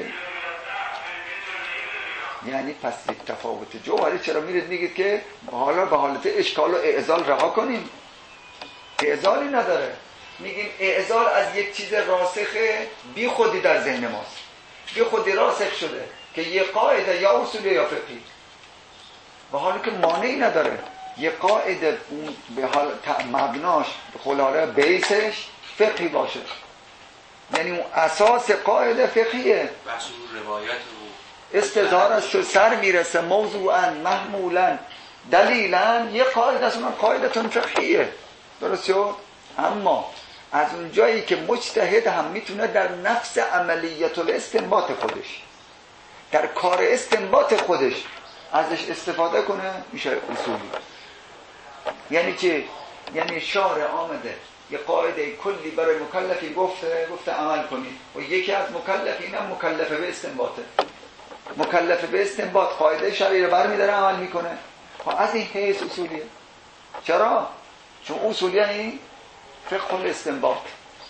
یعنی پس یک تفاوت جوهری. چرا میرید میگید که حالا به حالت اشکال و اعزال رها کنیم؟ اعزالی نداره. میگیم اعزال از یک چیز راسخ بی خودی در ذهن ماست، بی خودی راسخ شده که یه قاعده یا اصولی یا فقهی، و حالی که مانعی نداره یه قاعده اون به حال مبناش خلاله بیسش فقهی باشه، یعنی اون اساس قاعده فقهیه. بحث رو روایت رو استظهارش شد سر میرسه موضوعا محمولا دلیلا یه قاعده است، اونم قاعدتون فقهیه. درست شد؟ اما از اون جایی که مجتهد هم میتونه در نفس عملیت الاستنباط خودش، در کار استنباط خودش ازش استفاده کنه، میشه اصولی. یعنی چه؟ یعنی شارع آمده یه قاعده کلی برای مکلفی گفته گفته عمل کنید و یکی از مکلفین هم مکلفه به استنباطه، مکلفه به استنباط قاعده شرعی رو برمی‌داره عمل میکنه. خب از این حیث اصولیه. چرا؟ چون اصول یعنی فقه الاستنباط.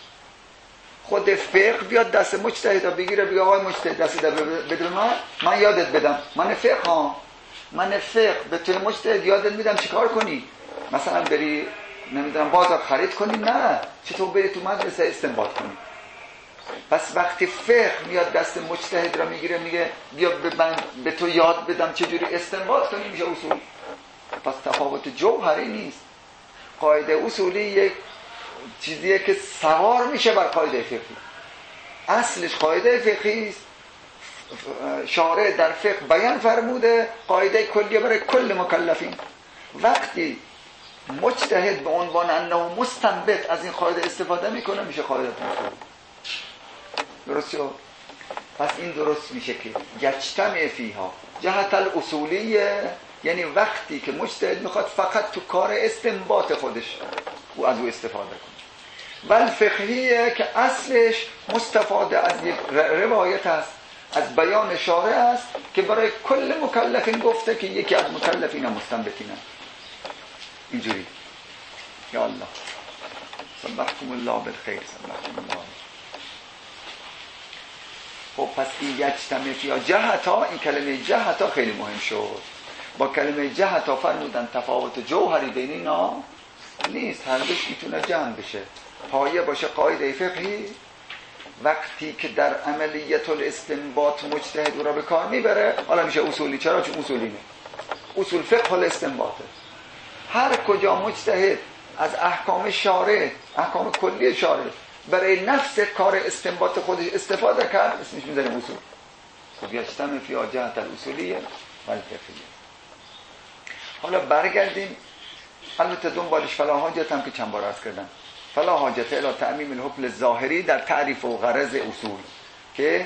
خود فقه بیاد دست مجتهد بگیره بگه آقای مجتهد دست بده من، من یادت بدم، من فقه ها من فقه به توی مجتهد یادت میدم چیکار کنی، مثلا بری نمیدونم بازار خرید کنی، نه چطور بری تو مدرسه استنباط کنی. پس وقتی فقه میاد دست مجتهد را میگیره میگه بیا به من به تو یاد بدم چجوری استنباط کنی، میشه اصول. پس تفاوت جوهری نیست. قاعده اصولی یک چیزیه که سوار میشه بر قاعده فقهی. اصلش قاعده فقهی است. شارع در فقه بیان فرموده قاعده کلیه برای کل مکلفین. وقتی مجتهد به عنوان انه مستنبط از این قاعده استفاده میکنه میشه قاعده اصول. درست شد؟ پس این درست میشه که یجتمع فیها جهت الاصولیه، یعنی وقتی که مجتهد میخواد فقط تو کار استنباط خودش او از او استفاده کنه. و الفقهیه که اصلش مستفاده از یک روایت است، از بیان شارع است که برای کل مکلفین گفته که یکی از مکلفین هم مستنبطین هم. اینجوری. یا الله صبحكم الله بالخیر. صبحكم الله. خب پس این یجتمع فیها جهتا، این کلمه جهتا خیلی مهم شد. با کلمه جهتا فرمودن تفاوت جوهری بین اینا نیست، هر دوش میتونه جمع بشه، پایه باشه قاعده فقهی. وقتی که در عملیت الاستنباط مجتهد او را به کار میبره حالا میشه اصولی. چرا؟ چون اصولینه، اصول فقه الاستنباطه. هر کجا مجتهد از احکام شارع، احکام کلی شارع برای نفس کار استنباط خودش استفاده کرد اسمش میذاریم اصول. خب یجتمع فیها جهت الاصولیه و الفقهیه. حالا برگردیم، البته دنبالش فلا حاجت هم که چند بار عرض کردم، فلا حاجت الی تعمیم الحکم الظاهری در تعریف و غرض اصول که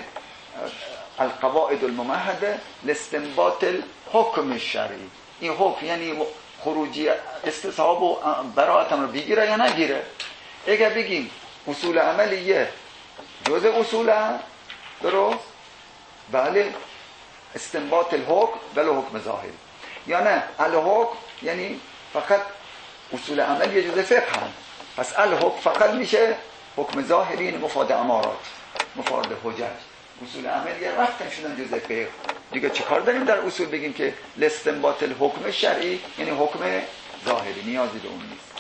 القواعد الممهده لاستنباط الحکم الشرعی. این حکم یعنی خروجی استصحاب و براءت هم رو بگیره یا نگیره. اگر بگیم اصول عملیه جزء اصول هم درست، بله استنباط الحکم ولی حکم ظاهری، یا نه الحکم یعنی فقط اصول عملیه جزء فقه هم، پس الحکم فقط میشه حکم ظاهری، یعنی مفاد امارات، مفاد حجج. اصول عملیه رفتن شدن جزء فقه دیگه. چه کار داریم در اصول بگیم که لاستنباط الحکم شرعی یعنی حکم ظاهری، نیازی به اون نیست.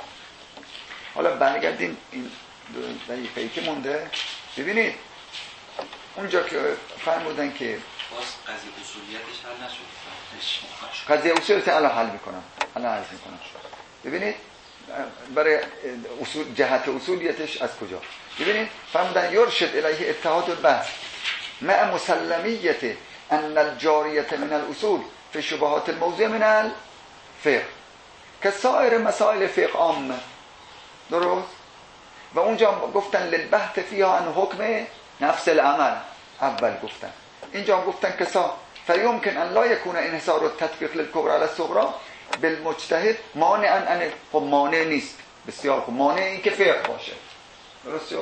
حالا برگردیم این دقیقه‌ای که مونده. ببینید اونجا که فرمودن که باز قضیه اصولیتش حل نشد، قضیه اصولیت الان حل میکنم الان عرض میکنم. ببینید برای اصول جهت اصولیتش از کجا. ببینید فرمودن یرشد الیه اتحاد البحث مع مسلمیت ان الجاریه من الاصول فی شبهات الموضوع من الفقه که سایر مسائل فقه عامه. درست؟ و اونجا گفتن للبحث فیها عن حکم نفس العمل، اول گفتن اینجا گفتن که سا فیمکن ان لا یکون انحصار التطبیق للکبرى علی الصغرى بالمجتهد مانعا ان خب مانع نیست. بسیار خوب. مانع این که فقه باشه. درسته؟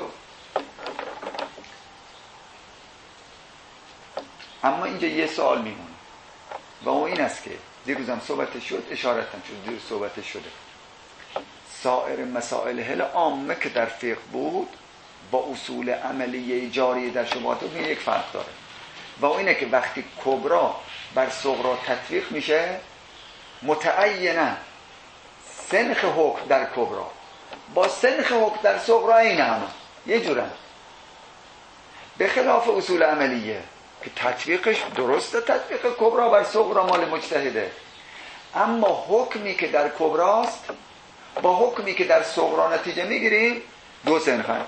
اما اینجا یه سوال میمونه و اون این است که دیروزم صحبت شد، اشارتن شد، دیروز صحبت شده سایر مسائل هل عامه که در فقه بود با اصول عملیه جاری در شبهات حکم یک فرق داره و اون اینه که وقتی کبرا بر صغرا تطبیق میشه متعیناً سنخ حکم در کبرا با سنخ حکم در صغرا این همه یه جورن، به خلاف اصول عملیه که تطبیقش درسته، تطبیق کبرا بر صغرا مال مجتهده، اما حکمی که در کبراست با حکمی که در صغرا نتیجه میگیریم دو سنخن.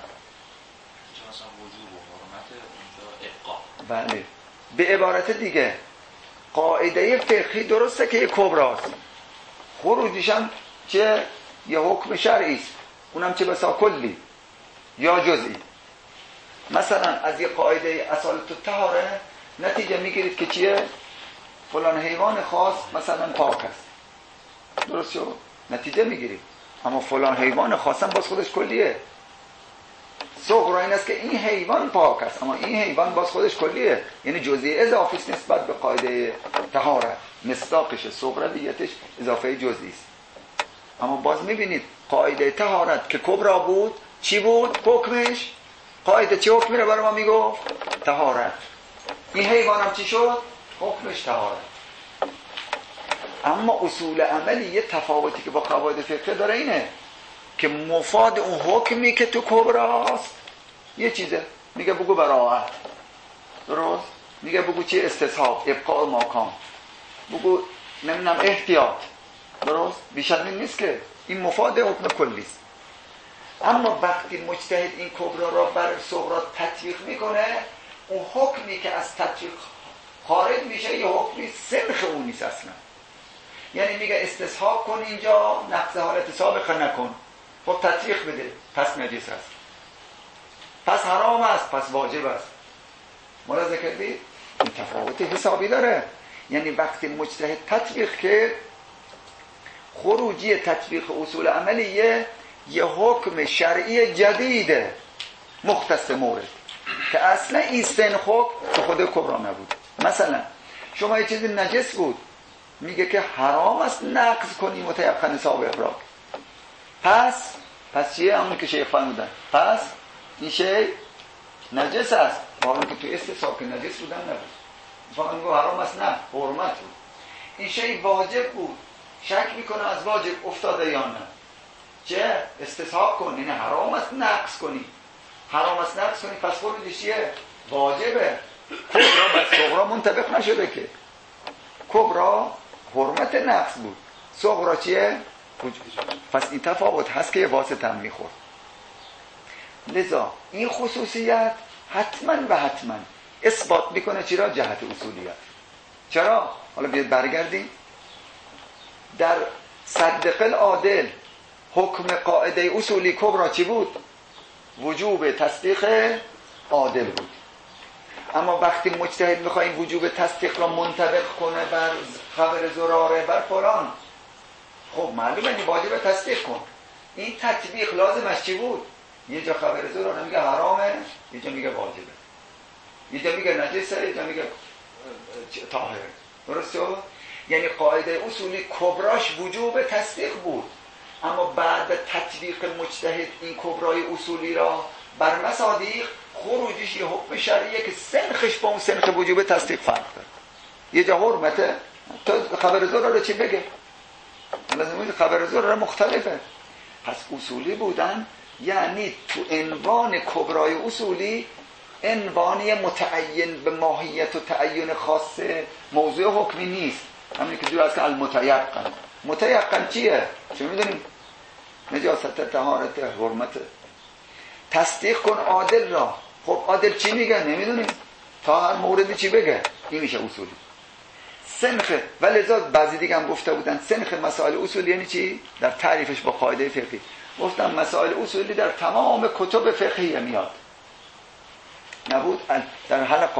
بله. به عبارت دیگه قاعده فقهی درسته که یک کبراست، خروجیش هم چه یه حکم شرعی است، اونم چه بسا کلی یا جزئی. مثلا از یه قاعده اصالت الطهاره نتیجه میگیرید که چیه؟ فلان حیوان خاص مثلا پاک است، درست شد؟ نتیجه میگیرید. اما فلان حیوان خاص هم باز خودش کلیه. صغرا این است که این حیوان پاک است اما این حیوان باز خودش کلیه، یعنی جزئی اضافی است نسبت به قاعده طهارت، مصداقش صغرا دیتش اضافه جزئی است. اما باز میبینید قاعده طهارت که کبرا بود چی بود حکمش؟ قاعده چه حکمی رو برای ما میگفت؟ طهارت. این حیوان هم چی شد؟ حکمش طهارت. اما اصول عملی یه تفاوتی که با قواعد فقهی داره اینه که مفاد اون حکمی که تو کبراست یه چیزه، میگه بگو براءت، درست؟ میگه بگو چی؟ استصحاب، ابقاء ماکان، بگو نمیدونم احتیاط، درست؟ بیشتر این نیست که این مفاد حکم کلی است. اما وقتی مجتهد این کبرا را بر صغرا تطبیق میکنه اون حکمی که از تطبیق خارج میشه یه حکمی سنخ اون نیست اصلا. یعنی میگه استصحاب کن اینجا، نقض حالت سابقه نکن، خب تطبیق بده، پس نجس است، پس حرام است، پس واجب است. ملاحظه کردید؟ این تفاوت حسابی داره. یعنی وقتی مجتهد تطبیق که خروجی تطبیق اصول عملیه یه حکم شرعی جدیده مختص مورد که اصلا این سن حکم تو خود کبرا نبود. مثلا شما یه چیزی نجس بود، میگه که حرام است نقض کنی متیقن سابق را، پس پس چیه؟ همون که شیخ فرمودن، پس این شی نجس است، با اون که تو استصحاب که نجس بودن نبود، فقط میگه حرام است، نه حرمت بود. این شی واجب بود، شک میکنه از واجب افتاده یا نه، چه؟ استصحاب کن، این حرام است نقض کنی، حرام است نقض کنی، پس خودش چیه؟ واجبه. کبرا بس صغرا منطبق نشده که، کبرا حرمت نقض بود، صغرا چیه؟ پس این تفاوت هست که یه واسطه هم میخورد. لذا این خصوصیت حتما و حتما اثبات میکنه چرا؟ جهت اصولیت. چرا؟ حالا بیاد برگردیم در صدق العادل حکم قاعده اصولی کبرا چی بود؟ وجوب تصدیق عادل بود. اما وقتی مجتهد میخواد این وجوب تصدیق را منطبق کنه بر خبر زراره بر فلان، خب معلومه این واجب تصدیق کن. این تطبیق لازمش چی بود؟ یه جا خبر زراره میگه حرامه، یه جا میگه واجبه، یه جا میگه نجسه، یه جا میگه طاهره، درست شد؟ یعنی قاعده اصولی کبراش وجوب تصدیق بود، اما بعد تطبیق مجتهد این کبرای اصولی را بر مصادیق خروجش یه حکم شرعیه که سنخش با اون سنخ وجوب تصدیق فرق داره. یه جا حرمته، تو خبر زراره چی بگه؟ لازم خبر زراره مختلفه. پس اصولی بودن یعنی تو عنوان کبرای اصولی عنوانی متعین به ماهیت و تعین خاص موضوع حکمی نیست. همین که دور از که المتیقن، متیقن چیه؟ چه میدونیم؟ نجاست، طهارت، حرمت. تصدیق کن عادل را، خب عادل چی میگه؟ نمیدونیم، تا هر موردی چی بگه. این میشه اصولی. سنخ، ولذا بعضی دیگه هم گفته بودن سنخ مسائل اصولی یعنی چی؟ در تعریفش با قاعده فقهی گفتم مسائل اصولی در تمام کتب فقهی میاد، نبود در حلقات بود.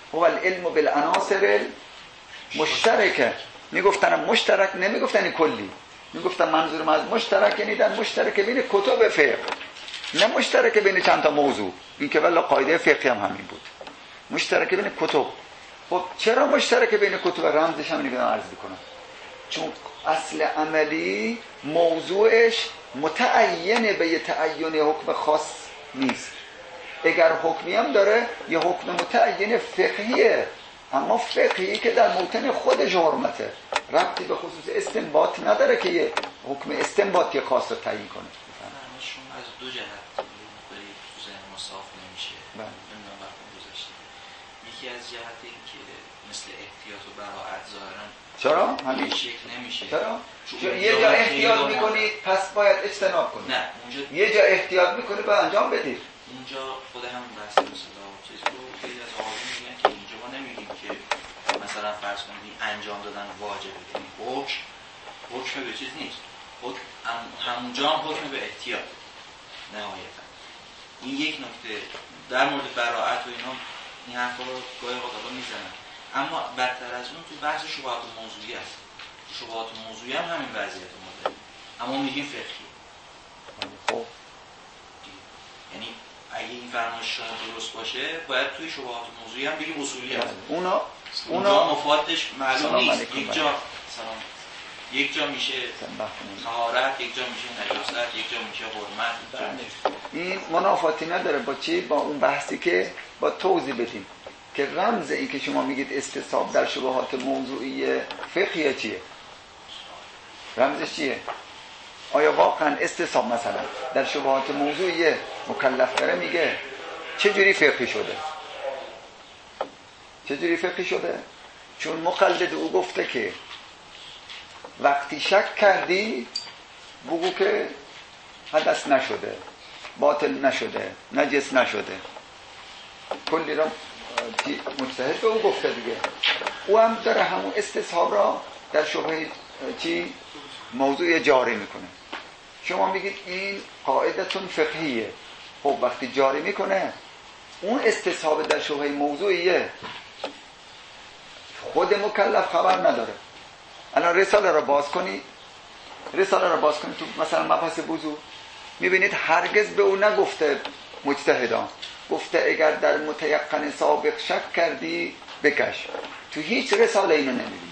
هو العلم بالعناصر مشترکه. میگفتن مشترک، نمیگفتن کلی. میگفتن منظور من از مشترک یعنی در مشترک بین کتب فقه، نه مشترک بین چند تا موضوع. این که والا قاعده فقهی هم همین بود، مشترک بین کتب. خب چرا مشترک بین کتب؟ رمزش هم نمیدونم عرض کنم. چون اصل عملی موضوعش متعینه به یه تعین حکم خاص نیست. اگر حکمی هم داره یه حکم متعین فقهیه، اما فقهی که در موطن خودش حرمته، ربطی به خصوص استنباط نداره که یه حکم استنباطی خاص رو تعیین کنه. شما از دو جهت برای تو ذهن ما صاف نمیشه. نمیدونم وقتی گذاشته. یکی از جهت این که مثل احتیاط و براءت ظاهرا چرا؟ همین شکل نمیشه. چرا؟ چون یه جا احتیاط میکنید پس باید اجتناب کنید. نه اونجا یه جا احتیاط میکنید باید انجام بدید. اونجا خود همون بحث مثلا چیز رو خیلی از آقایون میگن که اینجا ما نمیگیم که مثلا فرض کنید انجام دادن واجبه، یعنی حکم حکم به چیز نیست، حکم همونجا هم حکم به احتیاط نهایتا. این یک نکته. در مورد براءت و اینا این حرفا رو گاهی اوقات میزنن، اما بدتر از اون تو بحث شبهات موضوعی است. شبهات موضوعی هم همین وضعیت ما داره، اما میگیم فقهی. خب یعنی اگه این فرمایش شما درست باشه باید توی شبهات موضوعی هم بگیم اصولی هست. اونا اونا مفادش معلوم نیست. یک جا سلام یک جا میشه طهارت، یک جا میشه نجاست، یک جا میشه حرمت. این منافاتی نداره با چی؟ با اون بحثی که با توضیح بدیم که رمز این که شما میگید استصحاب در شبهات موضوعی فقهی چیه؟ رمزش چیه؟ آیا واقعا استصحاب مثلا در شبهات موضوعی مکلف داره میگه چه جوری فقهی شده؟ چه جوری فقهی شده؟ چون مقلد او گفته که وقتی شک کردی بگو که حدث نشده، باطل نشده، نجس نشده. کلی را مجتهد به او گفته دیگه. او هم داره همون استصحاب را در شبهه چی؟ موضوع جاری میکنه. شما میگید این قاعدتون فقهیه. خب وقتی جاری میکنه اون استصحاب در شبهه موضوعیه، خود مکلف خبر نداره. الان رساله را باز کنید، رساله را باز کنید تو مثلا مبحث وضو، میبینید هرگز به او نگفته مجتهدان، گفته اگر در متیقن سابق شک کردی بکش. تو هیچ رساله اینو نمیبینید.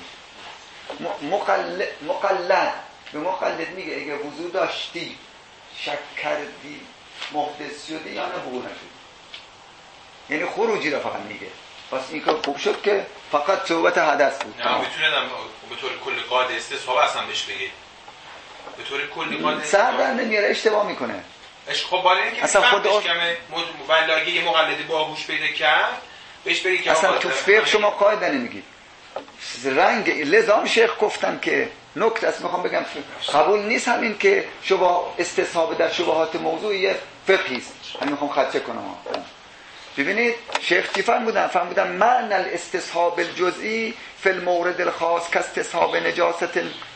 مقلد مقلد به مقلد میگه اگر وضو داشتی شک کردی محدث شدی یا نه وضو نشدی، یعنی خروجی را فقط میگه. پس این که خوب شد که فقط صحبت حدث بود. نه میتونم به طور کلی قاعده استصحاب اصلا بهش بگید. به طور کلی قاعده سر در نمیاره، اشتباه میکنه. اش خب بالا اینکه اصلا خود اون مبلغی یه مقلدی باهوش پیدا کرد بهش بگید که اصلا تو فقه شما قاعده نمیگید. رنگ لزام شیخ گفتن که نکته است، میخوام بگم قبول نیست همین که شما استصحاب در شبهات موضوعی فقهی است. من میخوام خدشه کنم. ببینید شیخ چی فرمودن؟ فرمودن معنی الاستصحاب الجزئی فی المورد الخاص کاستصحاب نجاست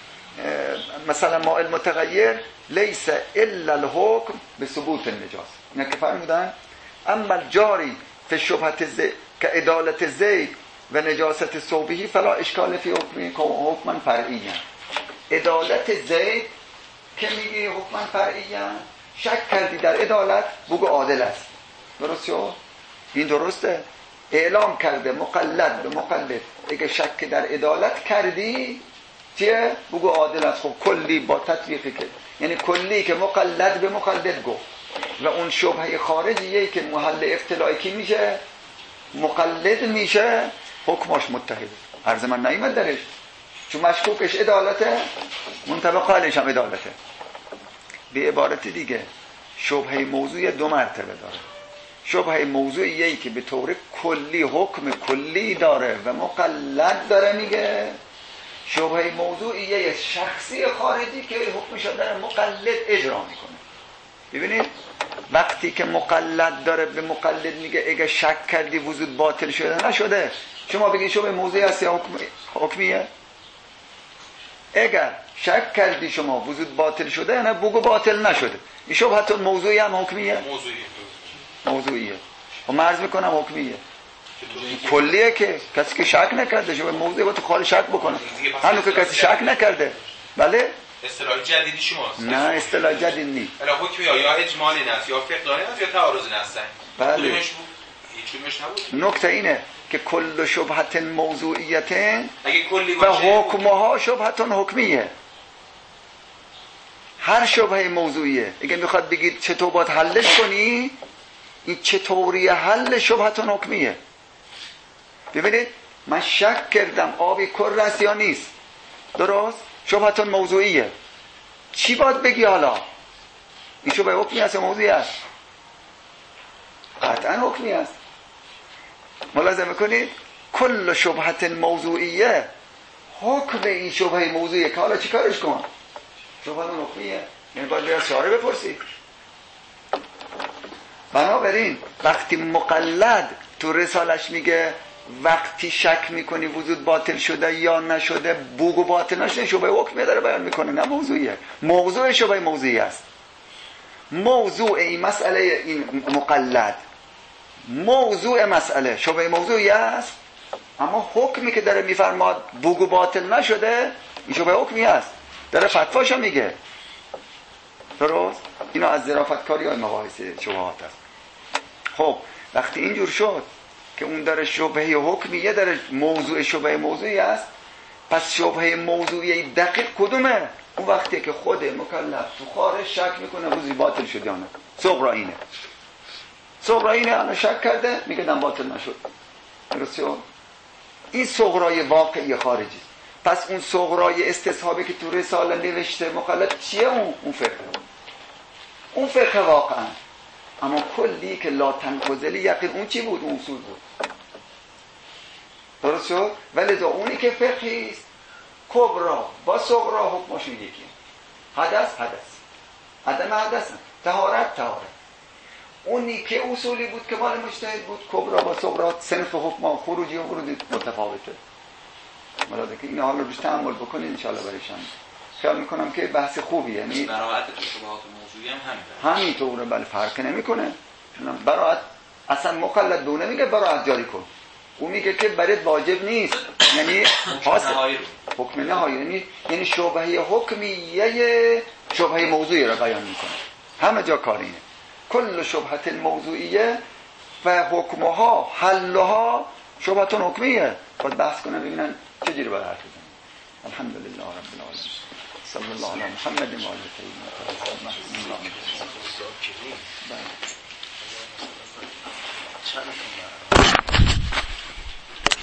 مثلا ماء المتغیر لیس الا الحکم بثبوت النجاست. اینا که فرمودن اما الجاری فی شبهت زید که عدالت زید و نجاست ثوبه فلا اشکال فی حکم حکما فرعیا. عدالت زید که میگی حکما فرعیا، شک کردی در عدالت بگو عادل است. درست شد؟ این درسته؟ اعلام کرده مقلد به مقلد اگه شک در عدالت کردی چیه؟ بگو عادل است. خب کلی با تطبیقی که یعنی کلی که مقلد به مقلد گفت و اون شبهه خارجیه که محل افتلاعی کی میشه؟ مقلد میشه، حکمش متحده. عرض من نیامد درش چون مشکوکش عدالته، منطبق حالش هم عدالته. به عبارت دیگه شبهه موضوع دو مرتبه داره. شبهه موضوعیه که به طور کلی حکم کلی داره و مقلد داره میگه. شبهه موضوعیه شخصی خارجی که حکمش داره مقلد اجرا میکنه. ببینید وقتی که مقلد داره به مقلد میگه اگه شک کردی وضو باطل شده نشده، شما بگید شبهه موضوعی هست یا حکم حکمیه؟ اگر شک کردی شما وضو باطل شده نه بگو باطل نشده. این شبهه موضوعی هم حکمیه؟ موضوعیه. موضوعیه. و مرز میکنم حکمیه. کلیه که کسی که شک نکرده شبه موضوع با تو خال شک بکنه هنو که کسی شک نکرده. بله اصطلاح جدیدی شماست. نه اصطلاح جدید نیست. الا حکم یا یا اجمالی است یا فقدانی است یا تعارضی است. بله کدومش بود؟ هیچ نبود. نکته اینه که کل شبهت موضوعیت اگه کلی و باشه حکمها شبهت حکمیه. هر شبهه موضوعیه اگه میخواد بگید چطور باید حلش کنی، این چطوری حل شبهت حکمیه. ببینید من شک کردم آبی کر است یا نیست، درست؟ شبهت موضوعیه. چی باید بگی حالا؟ این شبهه حکمی است یا موضوعی است؟ قطعا حکمی است. ملاحظه میکنید کل شبهت موضوعیه حکم این شبهه موضوعیه که حالا چی کارش کن؟ شبهت حکمیه، یعنی باید بیا شاره بپرسی. بنابراین وقتی مقلد تو رسالش میگه وقتی شک میکنی وجود باطل شده یا نشده بوگ و باطل نشده، شبهه حکمیه داره بیان میکنه نه موضوعیه. موضوع شبهه موضوعی است. موضوع این مسئله این مقلد موضوع مسئله شبهه موضوعی است، اما حکمی که داره میفرماد بوگ و باطل نشده این شبهه حکمی است، داره فتواشو میگه. درست؟ اینا از ظرافتکاری های مباحث شبهات است. خب وقتی اینجور شد که اون داره شبهه حکمیه داره موضوع شبهه موضوعی است، پس شبهه موضوعی دقیق کدومه؟ اون وقتی که خود مکلف تو خارج شک میکنه وضوعی باطل شد یا نه. صغرا اینه صغرا اینه الان شک کرده میگه دم باطل نشد. درسته؟ این صغرای واقعی خارجی. پس اون صغرای استصحابی که تو رساله نوشته مقلد چیه؟ اون اون فقه اون فقه واقعا. اما کلی که لا تنقضل یقین اون چی بود؟ اون اصول بود. درست شد؟ ولی دا اونی که فقهی است کبرا با صغرا حکمشون یکی. حدث حدث، عدم حدث، طهارت طهارت. اونی که اصولی بود که مال مجتهد بود کبرا با صغرا صنف حکم خروجی و ورودی متفاوته. ملاحظه که این حال رو روش تأمل بکنید ان شاء الله برایشان. خیال میکنم که بحث خوبیه. یعنی براءت تو شبهات موضوعی هم همین همینطوره. بله فرق نمیکنه. براءت اصلا مقلد دونه میگه براءت جاری کن، اون میگه که برات واجب نیست، یعنی نهایی رو حکم نهایی، یعنی یعنی شبهه حکمیه شبهه موضوعی رو بیان میکنه. همه جا کار اینه. کل شبهت موضوعیه و حکمها حلها شبهت حکمیه. باید بحث کنم ببینن چجوری باید حرف بزنن. الحمدلله رب العالمین. صلی الله علی محمد و آله الطاهرین. چند